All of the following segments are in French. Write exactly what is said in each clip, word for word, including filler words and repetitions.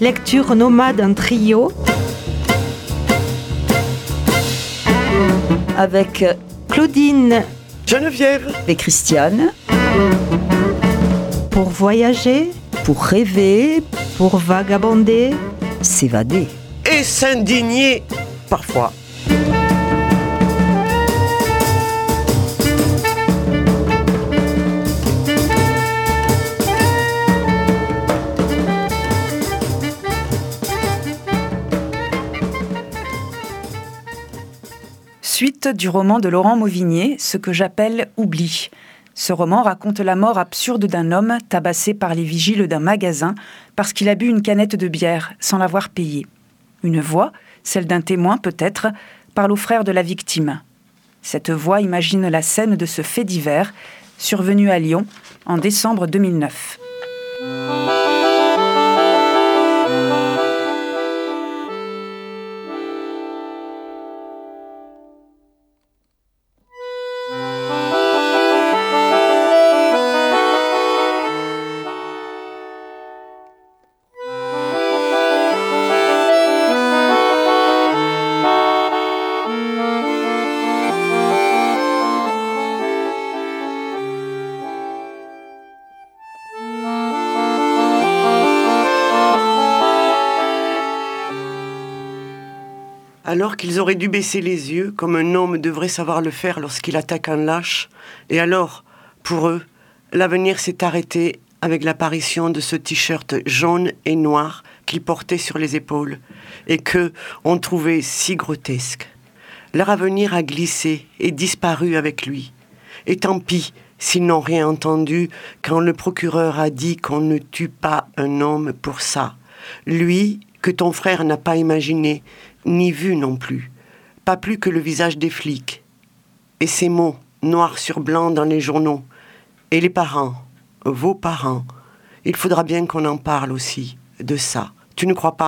lecture nomade en trio avec Claudine, Geneviève et Christiane. Pour voyager, Pour rêver, pour vagabonder, s'évader. et s'indigner parfois. Suite du roman de Laurent Mauvigné, Ce que j'appelle Oubli. Ce roman raconte la mort absurde d'un homme tabassé par les vigiles d'un magasin parce qu'il a bu une canette de bière sans l'avoir payée. Une voix, celle d'un témoin peut-être, parle au frère de la victime. Cette voix imagine la scène de ce fait divers, survenu à Lyon en décembre deux mille neuf. Alors qu'ils auraient dû baisser les yeux, comme un homme devrait savoir le faire lorsqu'il attaque un lâche, et alors, pour eux, l'avenir s'est arrêté avec l'apparition de ce t-shirt jaune et noir qu'ils portaient sur les épaules, et qu'eux ont trouvé si grotesque. Leur avenir a glissé et disparu avec lui. Et tant pis s'ils n'ont rien entendu quand le procureur a dit qu'on ne tue pas un homme pour ça. Lui, que ton frère n'a pas imaginé, ni vu non plus, pas plus que le visage des flics. Et ces mots, noir sur blanc dans les journaux. Et les parents, vos parents, il faudra bien qu'on en parle aussi, de ça. Tu ne crois pas ?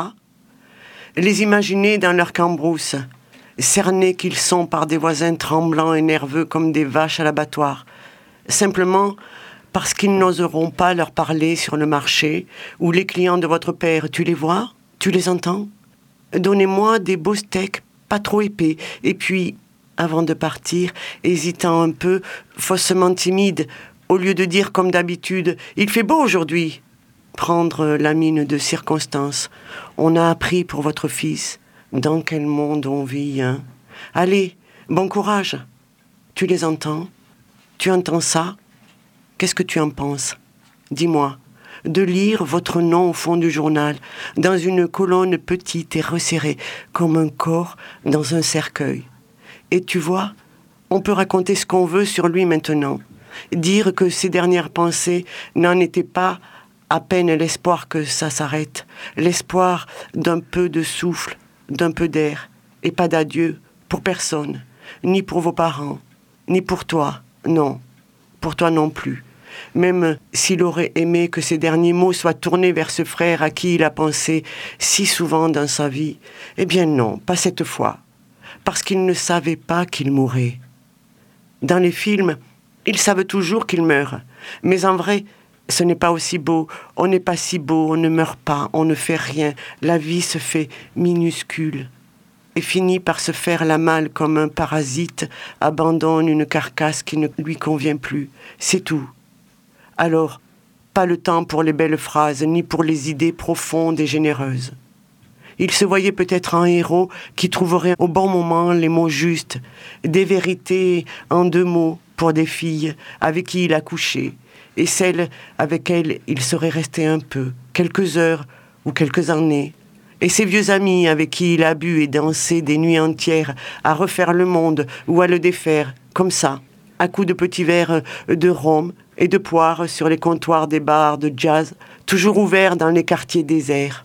Les imaginer dans leur cambrousse, cernés qu'ils sont par des voisins tremblants et nerveux comme des vaches à l'abattoir, simplement parce qu'ils n'oseront pas leur parler sur le marché, ou les clients de votre père, tu les vois ? Tu les entends ? Donnez-moi des beaux steaks, pas trop épais. Et puis, avant de partir, hésitant un peu, faussement timide, au lieu de dire comme d'habitude « Il fait beau aujourd'hui !» Prendre la mine de circonstance. On a appris pour votre fils. Dans quel monde on vit, hein ? Allez, bon courage. Tu les entends ? Tu entends ça ? Qu'est-ce que tu en penses ? Dis-moi. De lire votre nom au fond du journal, dans une colonne petite et resserrée, comme un corps dans un cercueil. Et tu vois, on peut raconter ce qu'on veut sur lui maintenant. Dire que ses dernières pensées n'en étaient pas à peine l'espoir que ça s'arrête, l'espoir d'un peu de souffle, d'un peu d'air, et pas d'adieu pour personne, ni pour vos parents, ni pour toi, non, pour toi non plus. Même s'il aurait aimé que ses derniers mots soient tournés vers ce frère à qui il a pensé si souvent dans sa vie, eh bien non, pas cette fois, parce qu'il ne savait pas qu'il mourrait. Dans les films, ils savent toujours qu'il meurt, mais en vrai, ce n'est pas aussi beau, on n'est pas si beau, on ne meurt pas, on ne fait rien, la vie se fait minuscule et finit par se faire la malle comme un parasite abandonne une carcasse qui ne lui convient plus, c'est tout. Alors, pas le temps pour les belles phrases, ni pour les idées profondes et généreuses. Il se voyait peut-être un héros qui trouverait au bon moment les mots justes, des vérités en deux mots pour des filles avec qui il a couché, et celles avec elles il serait resté un peu, quelques heures ou quelques années, et ses vieux amis avec qui il a bu et dansé des nuits entières à refaire le monde ou à le défaire, comme ça, à coups de petits verres de rhum et de poire sur les comptoirs des bars de jazz, toujours ouverts dans les quartiers déserts.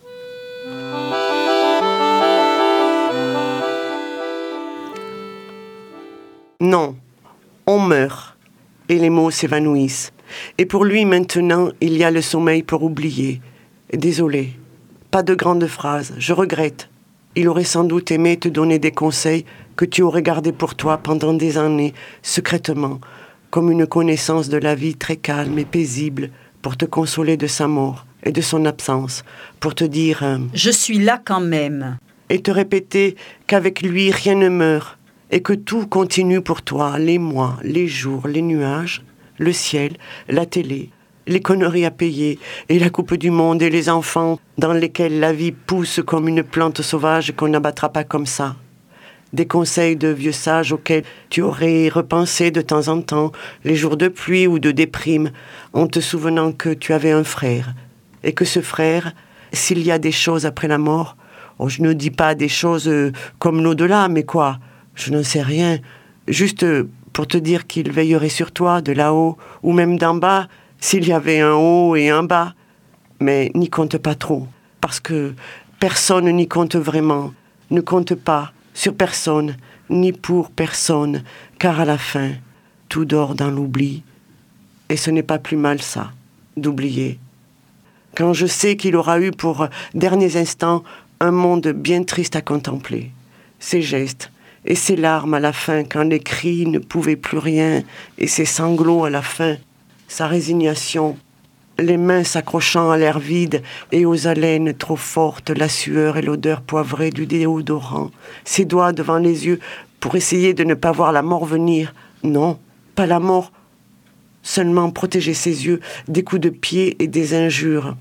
Non, on meurt, et les mots s'évanouissent. Et pour lui maintenant, il y a le sommeil pour oublier. Désolé, pas de grandes phrases, je regrette. Il aurait sans doute aimé te donner des conseils que tu aurais gardés pour toi pendant des années, secrètement, comme une connaissance de la vie très calme et paisible pour te consoler de sa mort, et de son absence, pour te dire euh, « Je suis là quand même ». Et te répéter qu'avec lui rien ne meurt, et que tout continue pour toi, les mois, les jours, les nuages, le ciel, la télé, les conneries à payer, et la coupe du monde, et les enfants dans lesquels la vie pousse comme une plante sauvage qu'on n'abattra pas comme ça. Des conseils de vieux sages auxquels tu aurais repensé de temps en temps, les jours de pluie ou de déprime, en te souvenant que tu avais un frère, et que ce frère, s'il y a des choses après la mort, oh, je ne dis pas des choses euh, comme l'au-delà, mais quoi, je n'en sais rien, juste euh, pour te dire qu'il veillerait sur toi de là-haut, ou même d'en bas, s'il y avait un haut et un bas. Mais n'y compte pas trop, parce que personne n'y compte vraiment, ne compte pas sur personne, ni pour personne, car à la fin, tout dort dans l'oubli. Et ce n'est pas plus mal ça, d'oublier. Quand je sais qu'il aura eu pour derniers instants un monde bien triste à contempler, ses gestes et ses larmes à la fin, quand les cris ne pouvaient plus rien, et ses sanglots à la fin, sa résignation, les mains s'accrochant à l'air vide et aux haleines trop fortes, la sueur et l'odeur poivrée du déodorant, ses doigts devant les yeux pour essayer de ne pas voir la mort venir. Non, pas la mort, seulement protéger ses yeux des coups de pied et des injures.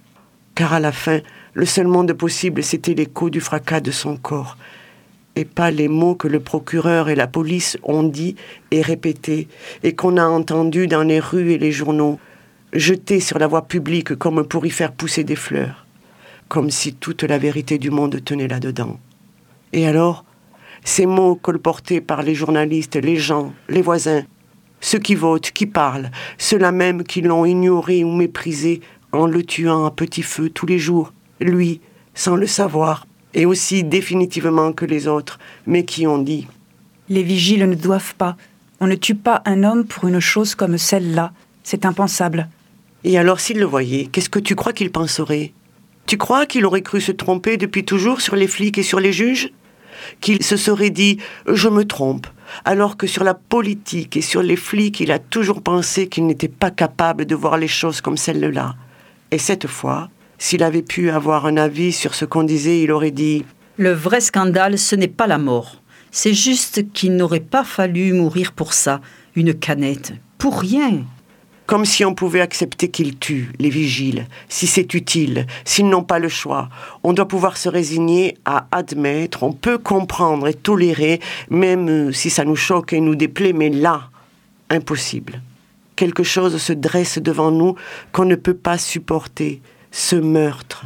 Car à la fin, le seul monde possible, c'était l'écho du fracas de son corps, et pas les mots que le procureur et la police ont dit et répétés, et qu'on a entendus dans les rues et les journaux, jetés sur la voie publique comme pour y faire pousser des fleurs, comme si toute la vérité du monde tenait là-dedans. Et alors, ces mots colportés par les journalistes, les gens, les voisins, ceux qui votent, qui parlent, ceux-là même qui l'ont ignoré ou méprisé en le tuant à petit feu tous les jours, lui, sans le savoir, et aussi définitivement que les autres, mais qui ont dit « Les vigiles ne doivent pas. On ne tue pas un homme pour une chose comme celle-là. C'est impensable. » Et alors, s'il le voyait, qu'est-ce que tu crois qu'il penserait ? Tu crois qu'il aurait cru se tromper depuis toujours sur les flics et sur les juges ? Qu'il se serait dit « je me trompe », alors que sur la politique et sur les flics, il a toujours pensé qu'il n'était pas capable de voir les choses comme celle-là. Et cette fois, s'il avait pu avoir un avis sur ce qu'on disait, il aurait dit « Le vrai scandale, ce n'est pas la mort. C'est juste qu'il n'aurait pas fallu mourir pour ça, une canette, pour rien. » Comme si on pouvait accepter qu'ils tuent, les vigiles, si c'est utile, s'ils n'ont pas le choix. On doit pouvoir se résigner à admettre, on peut comprendre et tolérer, même si ça nous choque et nous déplaît, mais là, impossible. Quelque chose se dresse devant nous qu'on ne peut pas supporter, ce meurtre.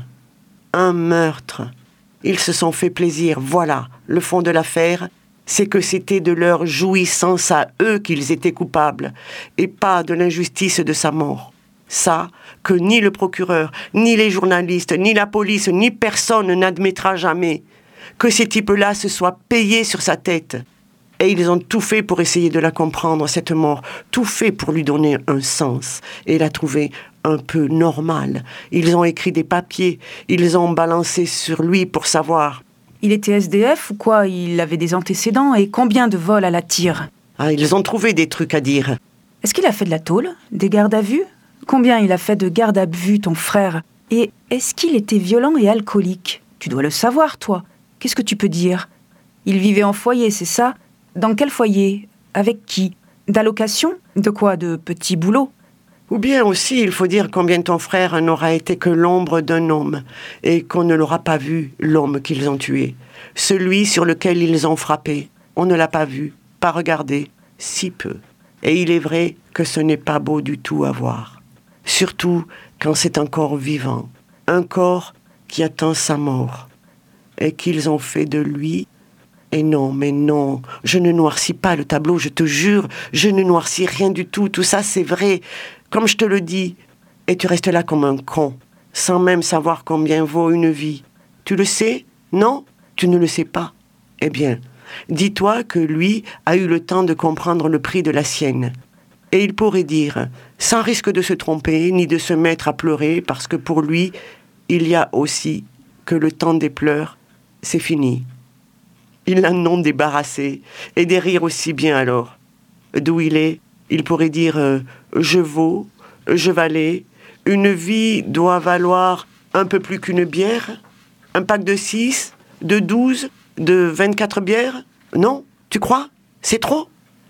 Un meurtre. Ils se sont fait plaisir, voilà, le fond de l'affaire, c'est que c'était de leur jouissance à eux qu'ils étaient coupables, et pas de l'injustice de sa mort. Ça, que ni le procureur, ni les journalistes, ni la police, ni personne n'admettra jamais. Que ces types-là se soient payés sur sa tête. Et ils ont tout fait pour essayer de la comprendre, cette mort, tout fait pour lui donner un sens, et la trouver un peu normale. Ils ont écrit des papiers, ils ont balancé sur lui pour savoir... Il était S D F ou quoi ? Il avait des antécédents et combien de vols à la tire ? Ah, ils ont trouvé des trucs à dire. Est-ce qu'il a fait de la tôle ? Des gardes à vue ? Combien il a fait de gardes à vue, ton frère ? Et est-ce qu'il était violent et alcoolique ? Tu dois le savoir, toi. Qu'est-ce que tu peux dire ? Il vivait en foyer, c'est ça ? Dans quel foyer ? Avec qui ? D'allocation ? De quoi ? De petits boulots ? Ou bien aussi, il faut dire combien ton frère n'aura été que l'ombre d'un homme, et qu'on ne l'aura pas vu, l'homme qu'ils ont tué. Celui sur lequel ils ont frappé. On ne l'a pas vu, pas regardé, si peu. Et il est vrai que ce n'est pas beau du tout à voir. Surtout quand c'est un corps vivant. Un corps qui attend sa mort. Et qu'ils ont fait de lui... Et non, mais non, je ne noircis pas le tableau, je te jure, je ne noircis rien du tout, tout ça c'est vrai, comme je te le dis. Et tu restes là comme un con, sans même savoir combien vaut une vie. Tu le sais ? Non ? Tu ne le sais pas ? Eh bien, dis-toi que lui a eu le temps de comprendre le prix de la sienne. Et il pourrait dire, sans risque de se tromper, ni de se mettre à pleurer, parce que pour lui, il y a aussi que le temps des pleurs, c'est fini. Ils en ont débarrassé, et des rires aussi bien alors. D'où il est, il pourrait dire euh, « je vaux, je valais, une vie doit valoir un peu plus qu'une bière? Un pack de six, de douze, de vingt-quatre bières? Non? Tu crois? C'est trop?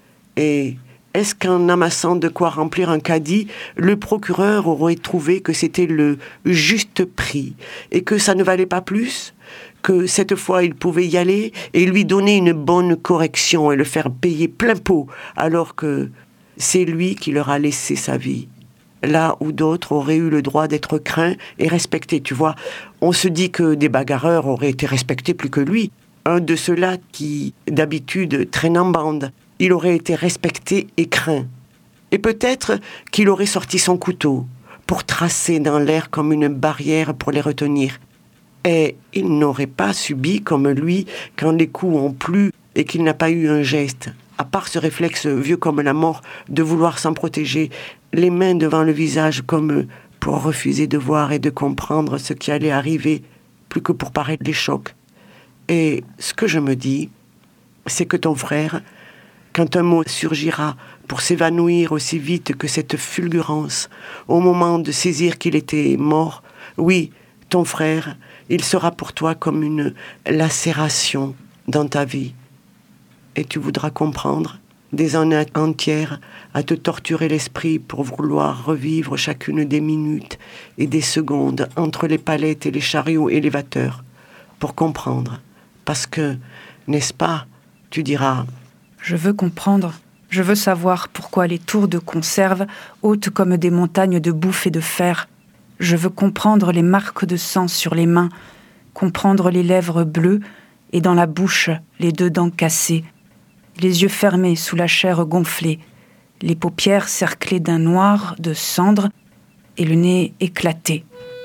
Et est-ce qu'en amassant de quoi remplir un caddie, le procureur aurait trouvé que c'était le juste prix et que ça ne valait pas plus? Que cette fois il pouvait y aller et lui donner une bonne correction et le faire payer plein pot, alors que c'est lui qui leur a laissé sa vie? Là où d'autres auraient eu le droit d'être craints et respectés, tu vois. On se dit que des bagarreurs auraient été respectés plus que lui. Un de ceux-là qui, d'habitude, traîne en bande. Il aurait été respecté et craint. Et peut-être qu'il aurait sorti son couteau pour tracer dans l'air comme une barrière pour les retenir. Et il n'aurait pas subi comme lui quand les coups ont plu et qu'il n'a pas eu un geste. À part ce réflexe vieux comme la mort de vouloir s'en protéger, les mains devant le visage comme pour refuser de voir et de comprendre ce qui allait arriver, plus que pour paraître des chocs. Et ce que je me dis, c'est que ton frère, quand un mot surgira pour s'évanouir aussi vite que cette fulgurance, au moment de saisir qu'il était mort, oui, ton frère, il sera pour toi comme une lacération dans ta vie. Et tu voudras comprendre, des années entières à te torturer l'esprit pour vouloir revivre chacune des minutes et des secondes entre les palettes et les chariots élévateurs, pour comprendre. Parce que, n'est-ce pas, tu diras... Je veux comprendre, je veux savoir pourquoi les tours de conserve, hautes comme des montagnes de bouffe et de fer. Je veux comprendre les marques de sang sur les mains, comprendre les lèvres bleues et dans la bouche les deux dents cassées, les yeux fermés sous la chair gonflée, les paupières cerclées d'un noir de cendre et le nez éclaté.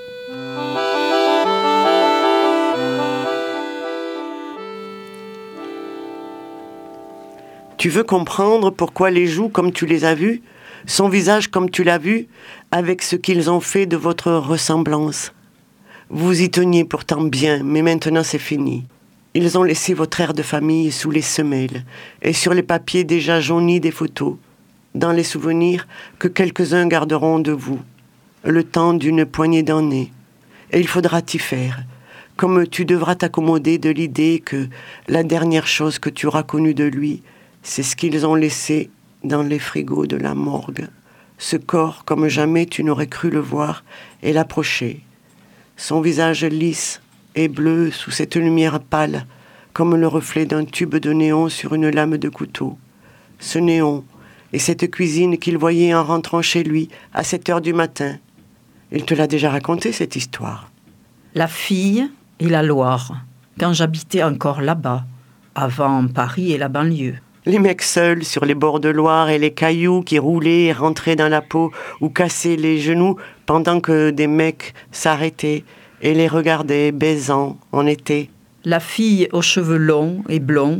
Tu veux comprendre pourquoi les joues comme tu les as vues, son visage comme tu l'as vu, avec ce qu'ils ont fait de votre ressemblance. Vous y teniez pourtant bien, mais maintenant c'est fini. Ils ont laissé votre air de famille sous les semelles et sur les papiers déjà jaunis des photos, dans les souvenirs que quelques-uns garderont de vous, le temps d'une poignée d'années. Et il faudra t'y faire, comme tu devras t'accommoder de l'idée que la dernière chose que tu auras connue de lui, c'est ce qu'ils ont laissé dans les frigos de la morgue. Ce corps comme jamais tu n'aurais cru le voir et l'approcher. Son visage lisse et bleu sous cette lumière pâle, comme le reflet d'un tube de néon sur une lame de couteau. Ce néon et cette cuisine qu'il voyait en rentrant chez lui à sept heures du matin. Il te l'a déjà raconté, cette histoire. La fille et la Loire, quand j'habitais encore là-bas, avant Paris et la banlieue. Les mecs seuls sur les bords de Loire et les cailloux qui roulaient et rentraient dans la peau ou cassaient les genoux pendant que des mecs s'arrêtaient et les regardaient baisant en été. La fille aux cheveux longs et blonds.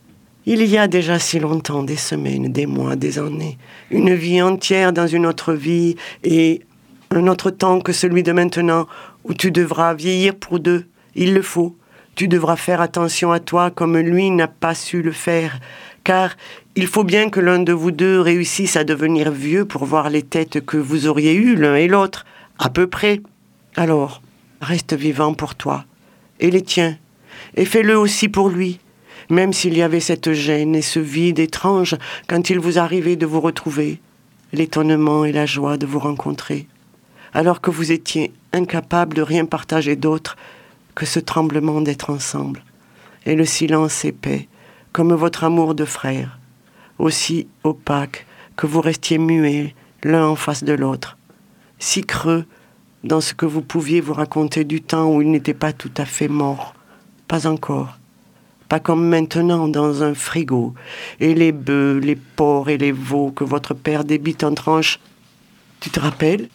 Il y a déjà si longtemps, des semaines, des mois, des années, une vie entière dans une autre vie et un autre temps que celui de maintenant où tu devras vieillir pour deux. Il le faut. Tu devras faire attention à toi comme lui n'a pas su le faire. Car il faut bien que l'un de vous deux réussisse à devenir vieux pour voir les têtes que vous auriez eues l'un et l'autre, à peu près. Alors, reste vivant pour toi, et les tiens, et fais-le aussi pour lui, même s'il y avait cette gêne et ce vide étrange quand il vous arrivait de vous retrouver, l'étonnement et la joie de vous rencontrer, alors que vous étiez incapables de rien partager d'autre que ce tremblement d'être ensemble, et le silence épais, comme votre amour de frère, aussi opaque que vous restiez muets l'un en face de l'autre, si creux dans ce que vous pouviez vous raconter du temps où il n'était pas tout à fait mort, pas encore, pas comme maintenant dans un frigo, et les bœufs, les porcs et les veaux que votre père débite en tranches. Tu te rappelles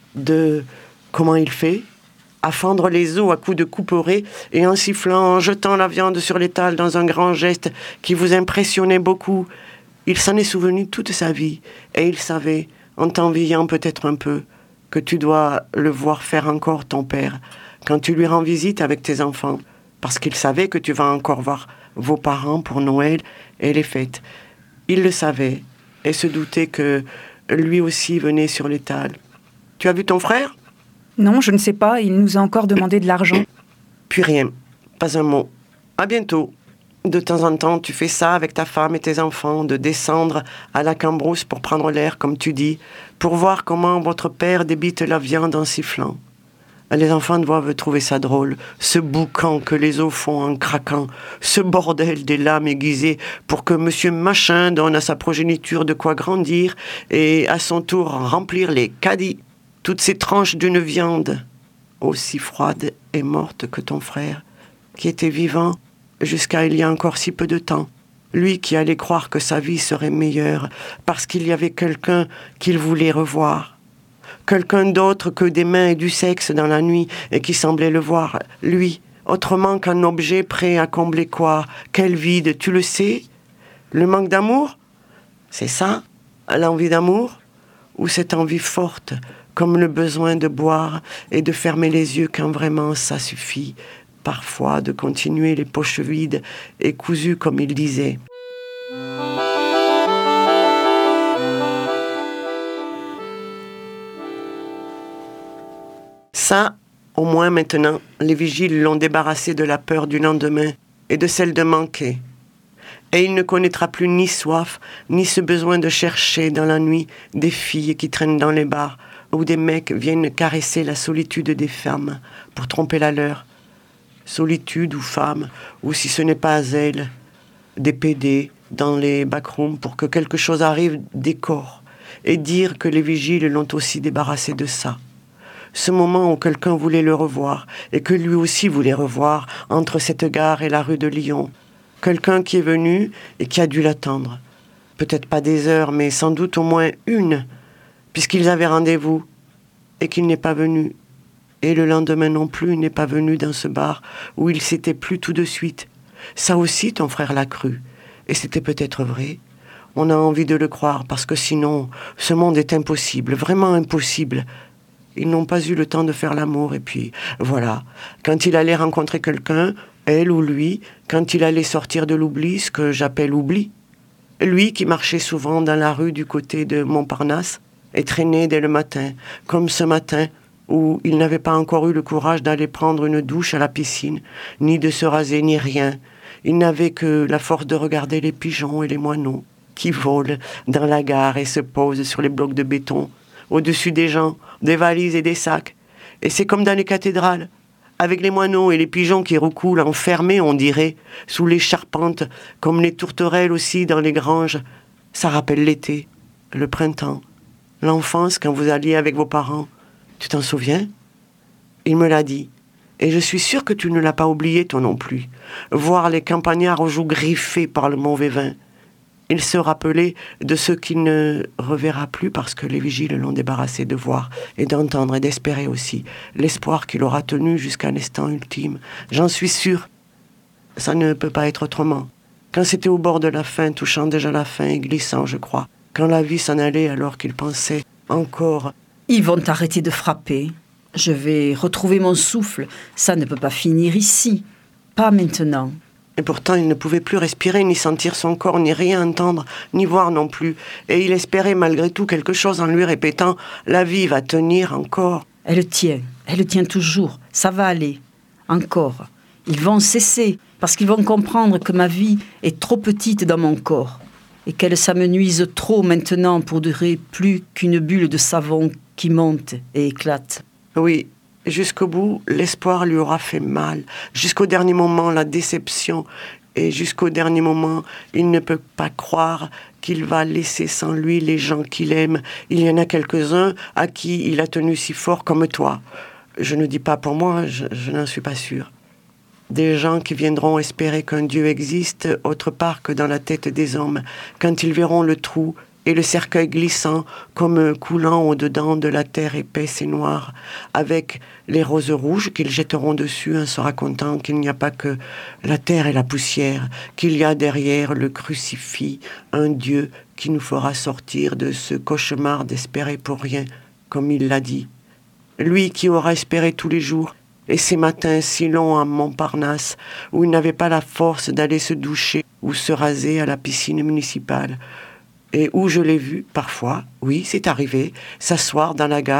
de comment il fait ? À fendre les os à coups de couperet et en sifflant, en jetant la viande sur l'étal dans un grand geste qui vous impressionnait beaucoup. Il s'en est souvenu toute sa vie et il savait, en t'enviant peut-être un peu, que tu dois le voir faire encore ton père quand tu lui rends visite avec tes enfants, parce qu'il savait que tu vas encore voir vos parents pour Noël et les fêtes. Il le savait et se doutait que lui aussi venait sur l'étal. Tu as vu ton frère ? Non, je ne sais pas, il nous a encore demandé de l'argent. Puis rien, pas un mot. À bientôt. De temps en temps, tu fais ça avec ta femme et tes enfants, de descendre à la cambrousse pour prendre l'air, comme tu dis, pour voir comment votre père débite la viande en sifflant. Les enfants doivent trouver ça drôle, ce boucan que les os font en craquant, ce bordel des lames aiguisées pour que monsieur Machin donne à sa progéniture de quoi grandir et à son tour remplir les caddies, toutes ces tranches d'une viande aussi froide et morte que ton frère, qui était vivant jusqu'à il y a encore si peu de temps. Lui qui allait croire que sa vie serait meilleure parce qu'il y avait quelqu'un qu'il voulait revoir. Quelqu'un d'autre que des mains et du sexe dans la nuit et qui semblait le voir. Lui, autrement qu'un objet prêt à combler quoi ? Quel vide, tu le sais ? Le manque d'amour ? C'est ça ? L'envie d'amour ? Ou cette envie forte, comme le besoin de boire et de fermer les yeux quand vraiment ça suffit ? Parfois de continuer les poches vides et cousues comme il disait. Ça, au moins maintenant, les vigiles l'ont débarrassé de la peur du lendemain et de celle de manquer. Et il ne connaîtra plus ni soif, ni ce besoin de chercher dans la nuit des filles qui traînent dans les bars où des mecs viennent caresser la solitude des femmes pour tromper la leur. Solitude ou femme, ou si ce n'est pas elle, des pédés dans les backrooms pour que quelque chose arrive des corps et dire que les vigiles l'ont aussi débarrassé de ça. Ce moment où quelqu'un voulait le revoir et que lui aussi voulait revoir entre cette gare et la rue de Lyon. Quelqu'un qui est venu et qui a dû l'attendre. Peut-être pas des heures, mais sans doute au moins une, puisqu'ils avaient rendez-vous et qu'il n'est pas venu. Et le lendemain non plus, il n'est pas venu dans ce bar où il s'était plu tout de suite. Ça aussi, ton frère l'a cru. Et c'était peut-être vrai. On a envie de le croire parce que sinon, ce monde est impossible, vraiment impossible. Ils n'ont pas eu le temps de faire l'amour. Et puis, voilà, quand il allait rencontrer quelqu'un, elle ou lui, quand il allait sortir de l'oubli, ce que j'appelle oubli, lui qui marchait souvent dans la rue du côté de Montparnasse et traînait dès le matin, comme ce matin, où il n'avait pas encore eu le courage d'aller prendre une douche à la piscine, ni de se raser, ni rien. Il n'avait que la force de regarder les pigeons et les moineaux qui volent dans la gare et se posent sur les blocs de béton, au-dessus des gens, des valises et des sacs. Et c'est comme dans les cathédrales, avec les moineaux et les pigeons qui recoulent enfermés, on dirait, sous les charpentes, comme les tourterelles aussi dans les granges. Ça rappelle l'été, le printemps, l'enfance quand vous alliez avec vos parents. Tu t'en souviens ? Il me l'a dit. Et je suis sûre que tu ne l'as pas oublié, toi non plus. Voir les campagnards aux joues griffées par le mauvais vin. Il se rappelait de ceux qu'il ne reverra plus parce que les vigiles l'ont débarrassé de voir et d'entendre et d'espérer aussi. L'espoir qu'il aura tenu jusqu'à l'instant ultime. J'en suis sûre. Ça ne peut pas être autrement. Quand c'était au bord de la fin, touchant déjà la fin et glissant, je crois. Quand la vie s'en allait alors qu'il pensait encore... Ils vont arrêter de frapper. Je vais retrouver mon souffle. Ça ne peut pas finir ici. Pas maintenant. Et pourtant, il ne pouvait plus respirer, ni sentir son corps, ni rien entendre, ni voir non plus. Et il espérait malgré tout quelque chose en lui répétant « La vie va tenir encore ». Elle tient. Elle tient toujours. Ça va aller. Encore. Ils vont cesser, parce qu'ils vont comprendre que ma vie est trop petite dans mon corps. Et qu'elle s'amenuise trop maintenant pour durer plus qu'une bulle de savon qui monte et éclate. Oui, jusqu'au bout, l'espoir lui aura fait mal. Jusqu'au dernier moment, la déception. Et jusqu'au dernier moment, il ne peut pas croire qu'il va laisser sans lui les gens qu'il aime. Il y en a quelques-uns à qui il a tenu si fort comme toi. Je ne dis pas pour moi, je, je n'en suis pas sûre. Des gens qui viendront espérer qu'un Dieu existe autre part que dans la tête des hommes, quand ils verront le trou et le cercueil glissant comme coulant au-dedans de la terre épaisse et noire, avec les roses rouges qu'ils jetteront dessus en se racontant qu'il n'y a pas que la terre et la poussière, qu'il y a derrière le crucifix un Dieu qui nous fera sortir de ce cauchemar d'espérer pour rien, comme il l'a dit. Lui qui aura espéré tous les jours, et ces matins si longs à Montparnasse, où il n'avait pas la force d'aller se doucher ou se raser à la piscine municipale, et où je l'ai vu, parfois, oui, c'est arrivé, s'asseoir dans la gare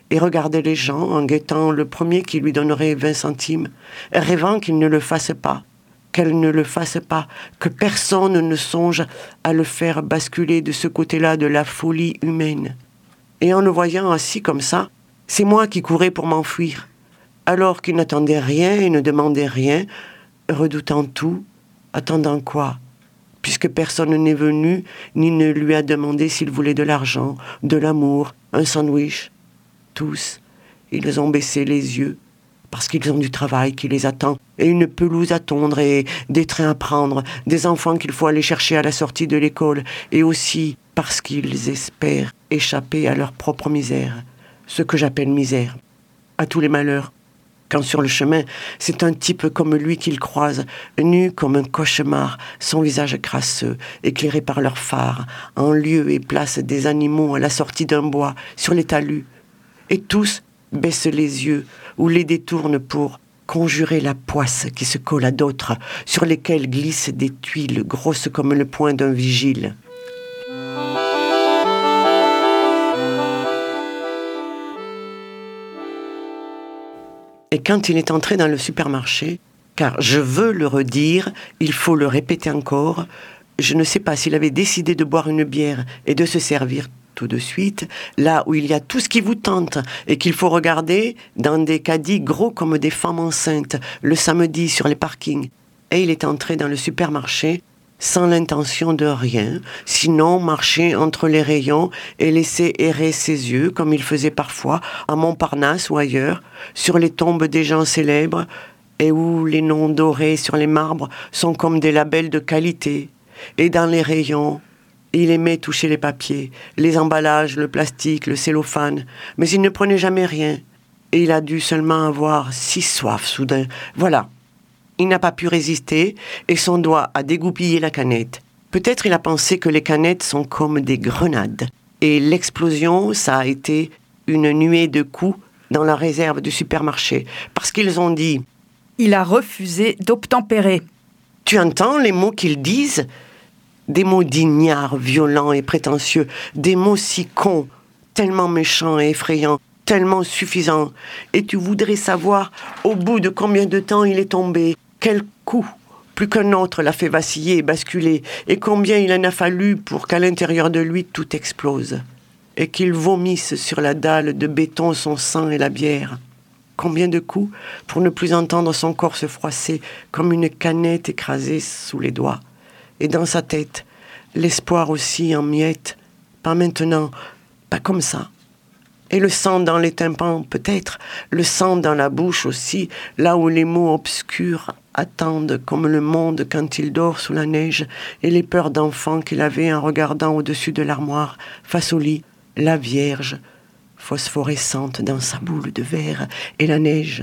et regardait les gens en guettant le premier qui lui donnerait vingt centimes, rêvant qu'il ne le fasse pas, qu'elle ne le fasse pas, que personne ne songe à le faire basculer de ce côté-là de la folie humaine. Et en le voyant assis comme ça, c'est moi qui courais pour m'enfuir, alors qu'il n'attendait rien et ne demandait rien, redoutant tout, attendant quoi ? Puisque personne n'est venu, ni ne lui a demandé s'il voulait de l'argent, de l'amour, un sandwich. Tous, ils ont baissé les yeux, parce qu'ils ont du travail qui les attend, et une pelouse à tondre, et des trains à prendre, des enfants qu'il faut aller chercher à la sortie de l'école, et aussi parce qu'ils espèrent échapper à leur propre misère, ce que j'appelle misère, à tous les malheurs. Quand sur le chemin, c'est un type comme lui qu'ils croisent, nu comme un cauchemar, son visage crasseux, éclairé par leurs phares, en lieu et place des animaux à la sortie d'un bois, sur les talus. Et tous baissent les yeux ou les détournent pour conjurer la poisse qui se colle à d'autres, sur lesquelles glissent des tuiles grosses comme le poing d'un vigile. Et quand il est entré dans le supermarché, car je veux le redire, il faut le répéter encore, je ne sais pas s'il avait décidé de boire une bière et de se servir tout de suite, là où il y a tout ce qui vous tente et qu'il faut regarder dans des caddies gros comme des femmes enceintes, le samedi sur les parkings. Et il est entré dans le supermarché sans l'intention de rien, sinon marcher entre les rayons et laisser errer ses yeux, comme il faisait parfois à Montparnasse ou ailleurs, sur les tombes des gens célèbres, et où les noms dorés sur les marbres sont comme des labels de qualité. Et dans les rayons, il aimait toucher les papiers, les emballages, le plastique, le cellophane, mais il ne prenait jamais rien. Et il a dû seulement avoir si soif soudain. Voilà. Il n'a pas pu résister et son doigt a dégoupillé la canette. Peut-être il a pensé que les canettes sont comme des grenades. Et l'explosion, ça a été une nuée de coups dans la réserve du supermarché. Parce qu'ils ont dit « Il a refusé d'obtempérer ». Tu entends les mots qu'ils disent ? Des mots d'ignards, violents et prétentieux. Des mots si cons, tellement méchants et effrayants, tellement suffisants. Et tu voudrais savoir au bout de combien de temps il est tombé. Quel coup, plus qu'un autre, l'a fait vaciller et basculer, et combien il en a fallu pour qu'à l'intérieur de lui tout explose, et qu'il vomisse sur la dalle de béton son sang et la bière. Combien de coups pour ne plus entendre son corps se froisser comme une canette écrasée sous les doigts. Et dans sa tête, l'espoir aussi en miettes, pas maintenant, pas comme ça. Et le sang dans les tympans, peut-être, le sang dans la bouche aussi, là où les mots obscurs attendent comme le monde quand il dort sous la neige, et les peurs d'enfant qu'il avait en regardant au-dessus de l'armoire, face au lit, la Vierge, phosphorescente dans sa boule de verre, et la neige.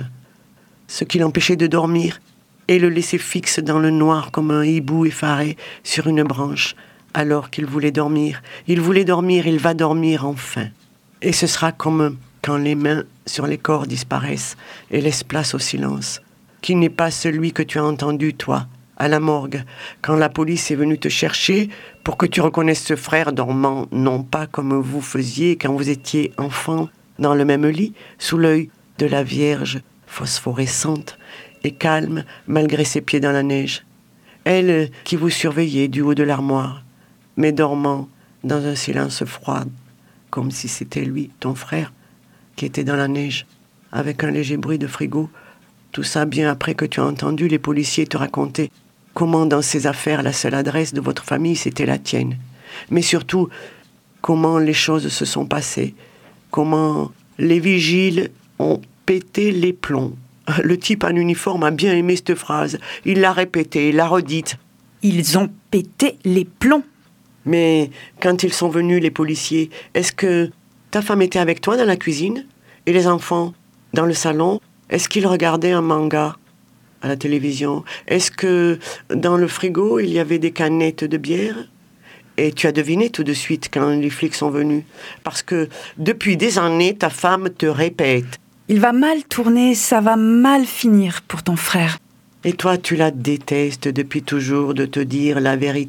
Ce qui l'empêchait de dormir, et le laissait fixe dans le noir comme un hibou effaré sur une branche, alors qu'il voulait dormir. Il voulait dormir, il va dormir enfin. Et ce sera comme quand les mains sur les corps disparaissent et laissent place au silence, qui n'est pas celui que tu as entendu, toi, à la morgue, quand la police est venue te chercher pour que tu reconnaisses ce frère dormant, non pas comme vous faisiez quand vous étiez enfant, dans le même lit, sous l'œil de la Vierge phosphorescente et calme malgré ses pieds dans la neige. Elle qui vous surveillait du haut de l'armoire, mais dormant dans un silence froid, comme si c'était lui, ton frère, qui était dans la neige, avec un léger bruit de frigo. Tout ça bien après que tu as entendu les policiers te raconter comment dans ces affaires la seule adresse de votre famille c'était la tienne. Mais surtout, comment les choses se sont passées, comment les vigiles ont pété les plombs. Le type en uniforme a bien aimé cette phrase. Il l'a répétée, il l'a redite. Ils ont pété les plombs. Mais quand ils sont venus, les policiers, est-ce que ta femme était avec toi dans la cuisine ? Et les enfants, dans le salon ? Est-ce qu'ils regardaient un manga à la télévision ? Est-ce que dans le frigo, il y avait des canettes de bière ? Et tu as deviné tout de suite quand les flics sont venus. Parce que depuis des années, ta femme te répète. Il va mal tourner, ça va mal finir pour ton frère. Et toi, tu la détestes depuis toujours de te dire la vérité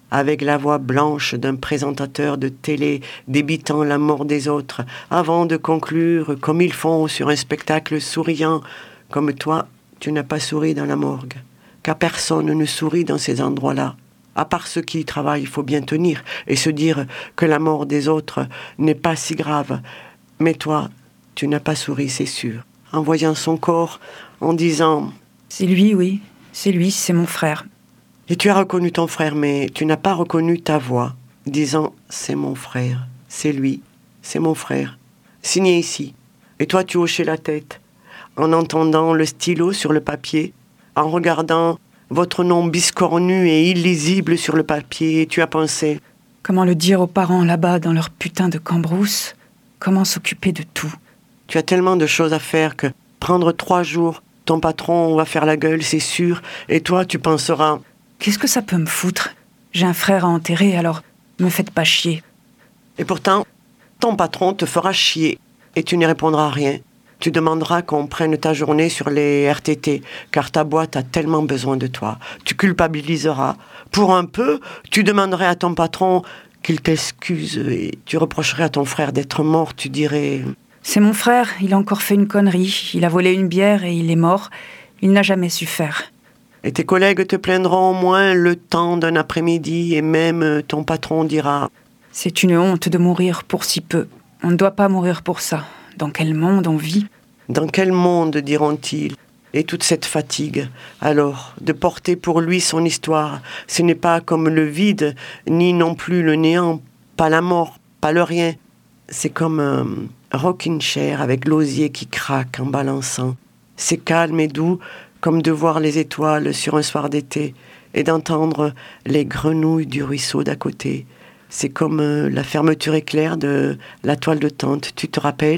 avec la voix blanche d'un présentateur de télé débitant la mort des autres, avant de conclure comme ils font sur un spectacle souriant, comme toi, tu n'as pas souri dans la morgue. Car personne ne sourit dans ces endroits-là. À part ceux qui y travaillent, il faut bien tenir et se dire que la mort des autres n'est pas si grave. Mais toi, tu n'as pas souri, c'est sûr. En voyant son corps, en disant... C'est lui, oui. C'est lui, c'est mon frère. Et tu as reconnu ton frère, mais tu n'as pas reconnu ta voix, disant « c'est mon frère, c'est lui, c'est mon frère, signé ici ». Et toi, tu hochais la tête, en entendant le stylo sur le papier, en regardant votre nom biscornu et illisible sur le papier, et tu as pensé « Comment le dire aux parents là-bas dans leur putain de cambrousse ? Comment s'occuper de tout ?» Tu as tellement de choses à faire que prendre trois jours, ton patron va faire la gueule, c'est sûr, et toi, tu penseras... Qu'est-ce que ça peut me foutre ? J'ai un frère à enterrer, alors me faites pas chier. Et pourtant, ton patron te fera chier et tu n'y répondras rien. Tu demanderas qu'on prenne ta journée sur les R T T, car ta boîte a tellement besoin de toi. Tu culpabiliseras. Pour un peu, tu demanderais à ton patron qu'il t'excuse et tu reprocherais à ton frère d'être mort. Tu dirais... C'est mon frère, il a encore fait une connerie. Il a volé une bière et il est mort. Il n'a jamais su faire. Et tes collègues te plaindront au moins le temps d'un après-midi et même ton patron dira « C'est une honte de mourir pour si peu. On ne doit pas mourir pour ça. Dans quel monde on vit ?» Dans quel monde, diront-ils ? Et toute cette fatigue, alors, de porter pour lui son histoire, ce n'est pas comme le vide, ni non plus le néant, pas la mort, pas le rien. C'est comme un rocking chair avec l'osier qui craque en balançant. C'est calme et doux, comme de voir les étoiles sur un soir d'été et d'entendre les grenouilles du ruisseau d'à côté. C'est comme euh, la fermeture éclair de la toile de tente. Tu te rappelles ?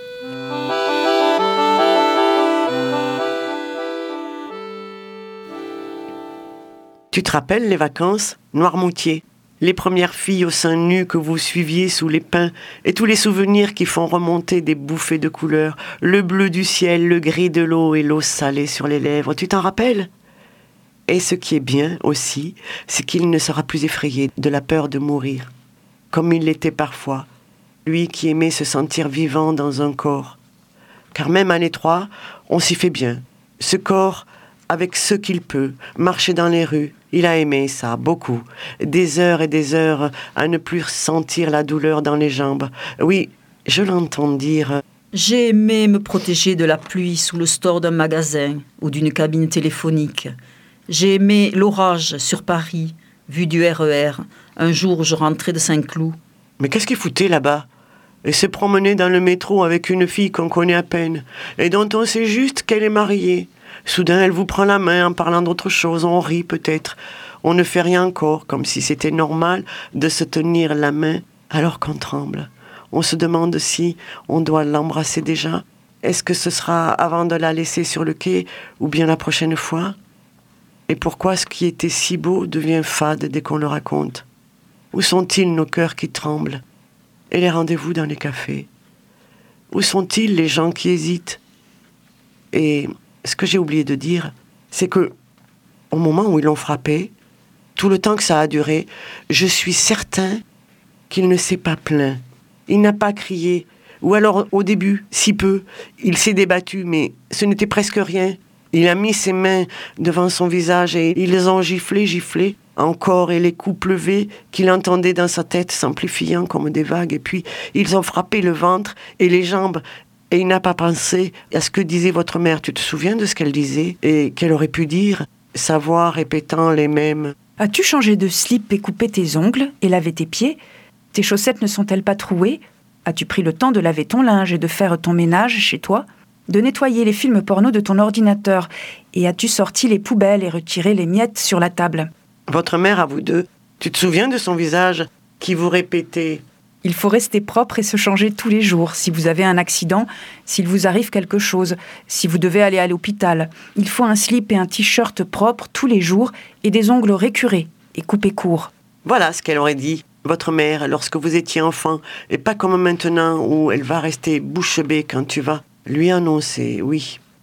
Tu te rappelles les vacances ? Noirmoutier. Les premières filles au sein nu que vous suiviez sous les pins et tous les souvenirs qui font remonter des bouffées de couleurs, le bleu du ciel, le gris de l'eau et l'eau salée sur les lèvres. Tu t'en rappelles ? Et ce qui est bien aussi, c'est qu'il ne sera plus effrayé de la peur de mourir, comme il l'était parfois, lui qui aimait se sentir vivant dans un corps. Car même à l'étroit, on s'y fait bien. Ce corps, avec ce qu'il peut, marcher dans les rues, il a aimé ça, beaucoup. Des heures et des heures à ne plus sentir la douleur dans les jambes. Oui, je l'entends dire... J'ai aimé me protéger de la pluie sous le store d'un magasin ou d'une cabine téléphonique. J'ai aimé l'orage sur Paris, vue du R E R, un jour où je rentrais de Saint-Cloud. Mais qu'est-ce qu'il foutait là-bas ? Et se promener dans le métro avec une fille qu'on connaît à peine, et dont on sait juste qu'elle est mariée. Soudain, elle vous prend la main en parlant d'autre chose, on rit peut-être. On ne fait rien encore, comme si c'était normal de se tenir la main alors qu'on tremble. On se demande si on doit l'embrasser déjà. Est-ce que ce sera avant de la laisser sur le quai ou bien la prochaine fois ? Et pourquoi ce qui était si beau devient fade dès qu'on le raconte ? Où sont-ils nos cœurs qui tremblent ? Et les rendez-vous dans les cafés ? Où sont-ils les gens qui hésitent ? Et ce que j'ai oublié de dire, c'est que au moment où ils l'ont frappé, tout le temps que ça a duré, je suis certain qu'il ne s'est pas plaint. Il n'a pas crié. Ou alors, au début, si peu, il s'est débattu, mais ce n'était presque rien. Il a mis ses mains devant son visage et ils les ont giflé, giflé, encore, et les coups pleuvaient qu'il entendait dans sa tête s'amplifiant comme des vagues. Et puis, ils ont frappé le ventre et les jambes. Et il n'a pas pensé à ce que disait votre mère. Tu te souviens de ce qu'elle disait et qu'elle aurait pu dire, sa voix répétant les mêmes. As-tu changé de slip et coupé tes ongles et lavé tes pieds ? Tes chaussettes ne sont-elles pas trouées ? As-tu pris le temps de laver ton linge et de faire ton ménage chez toi ? De nettoyer les films porno de ton ordinateur ? Et as-tu sorti les poubelles et retiré les miettes sur la table ? Votre mère, à vous deux, tu te souviens de son visage qui vous répétait ? Il faut rester propre et se changer tous les jours. Si vous avez un accident, s'il vous arrive quelque chose, si vous devez aller à l'hôpital, il faut un slip et un t-shirt propre tous les jours et des ongles récurés et coupés courts. Voilà ce qu'elle aurait dit, votre mère, lorsque vous étiez enfant, et pas comme maintenant où elle va rester bouche bée quand tu vas lui annoncer, oui,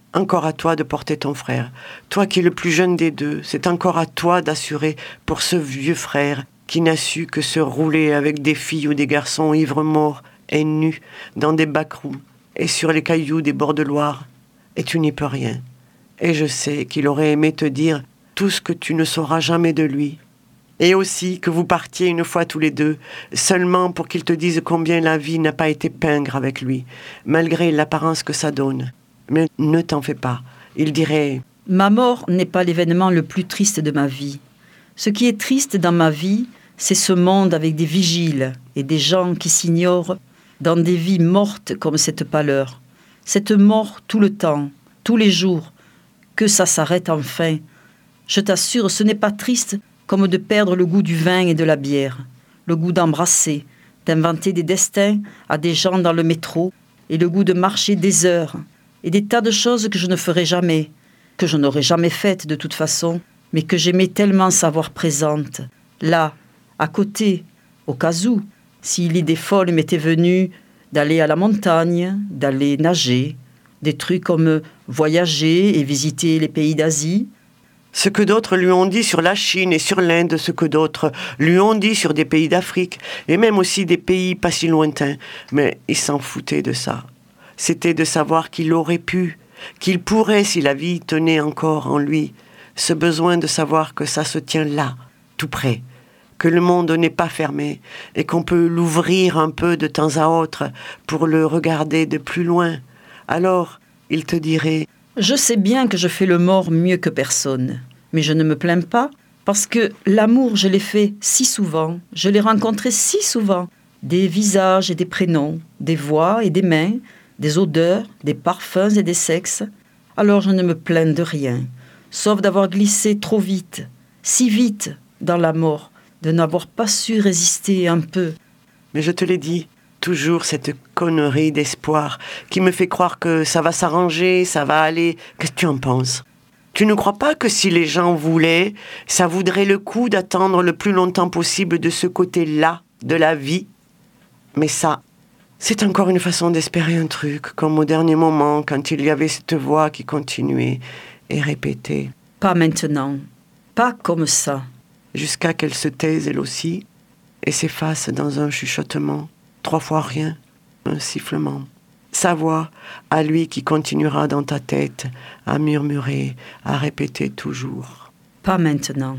encore à toi de porter ton frère. Toi qui es le plus jeune des deux, c'est encore à toi d'assurer pour ce vieux frère qui n'a su que se rouler avec des filles ou des garçons ivres morts et nus dans des backrooms et sur les cailloux des bords de Loire. Et tu n'y peux rien. Et je sais qu'il aurait aimé te dire tout ce que tu ne sauras jamais de lui. Et aussi que vous partiez une fois tous les deux, seulement pour qu'il te dise combien la vie n'a pas été pingre avec lui, malgré l'apparence que ça donne. Mais ne t'en fais pas. Il dirait « Ma mort n'est pas l'événement le plus triste de ma vie. Ce qui est triste dans ma vie, c'est ce monde avec des vigiles et des gens qui s'ignorent dans des vies mortes comme cette pâleur. Cette mort tout le temps, tous les jours, que ça s'arrête enfin. Je t'assure, ce n'est pas triste comme de perdre le goût du vin et de la bière, le goût d'embrasser, d'inventer des destins à des gens dans le métro, et le goût de marcher des heures, et des tas de choses que je ne ferai jamais, que je n'aurais jamais faites de toute façon, mais que j'aimais tellement savoir présentes, là, à côté, au cas où, si l'idée folle m'était venue d'aller à la montagne, d'aller nager, des trucs comme voyager et visiter les pays d'Asie. Ce que d'autres lui ont dit sur la Chine et sur l'Inde, ce que d'autres lui ont dit sur des pays d'Afrique, et même aussi des pays pas si lointains. Mais il s'en foutait de ça. C'était de savoir qu'il aurait pu, qu'il pourrait si la vie tenait encore en lui. Ce besoin de savoir que ça se tient là, tout près. Que le monde n'est pas fermé et qu'on peut l'ouvrir un peu de temps à autre pour le regarder de plus loin. Alors, il te dirait « Je sais bien que je fais le mort mieux que personne, mais je ne me plains pas, parce que l'amour, je l'ai fait si souvent, je l'ai rencontré si souvent, des visages et des prénoms, des voix et des mains, des odeurs, des parfums et des sexes. Alors je ne me plains de rien, sauf d'avoir glissé trop vite, si vite dans la mort, de n'avoir pas su résister un peu. » Mais je te l'ai dit, toujours cette connerie d'espoir qui me fait croire que ça va s'arranger, ça va aller. Qu'est-ce que tu en penses ? Tu ne crois pas que si les gens voulaient, ça vaudrait le coup d'attendre le plus longtemps possible de ce côté-là de la vie ? Mais ça, c'est encore une façon d'espérer un truc, comme au dernier moment, quand il y avait cette voix qui continuait et répétait. Pas maintenant, pas comme ça. Jusqu'à qu'elle se taise elle aussi et s'efface dans un chuchotement, trois fois rien, un sifflement. Sa voix, à lui qui continuera dans ta tête à murmurer, à répéter toujours. Pas maintenant,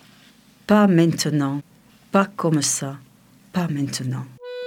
pas maintenant, pas comme ça, pas maintenant.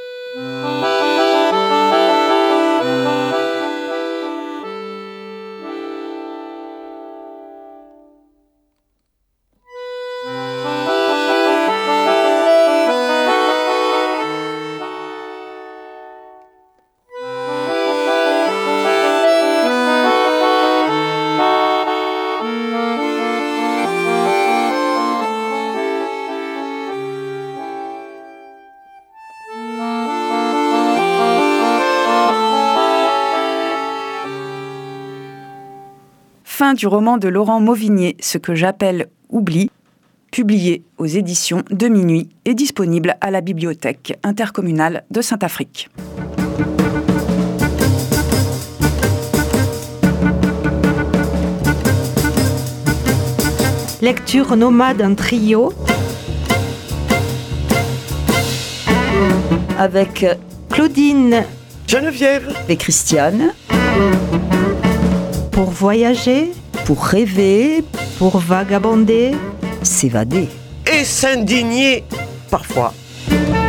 Fin du roman de Laurent Mauvigné, Ce que j'appelle Oubli, publié aux éditions de Minuit et disponible à la bibliothèque intercommunale de Saint-Affrique. Lecture nomade en trio Avec Claudine Geneviève et Christiane, pour voyager, pour rêver, pour vagabonder, s'évader. et s'indigner parfois.